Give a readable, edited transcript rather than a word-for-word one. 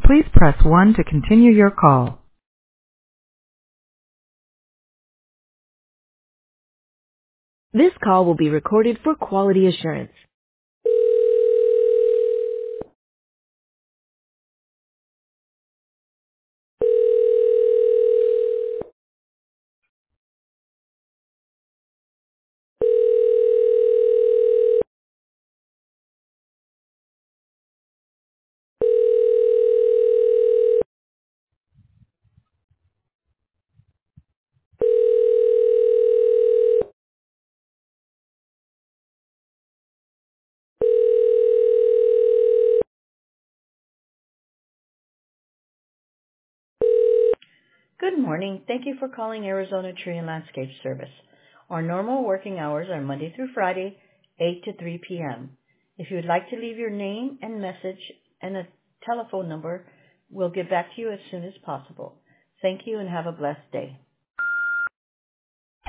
Please press 1 to continue your call. This call will be recorded for quality assurance. Good morning. Thank you for calling Arizona Tree and Landscape Service. Our normal working hours are Monday through Friday, 8 to 3 p.m. If you would like to leave your name and message and a telephone number, we'll get back to you as soon as possible. Thank you and have a blessed day.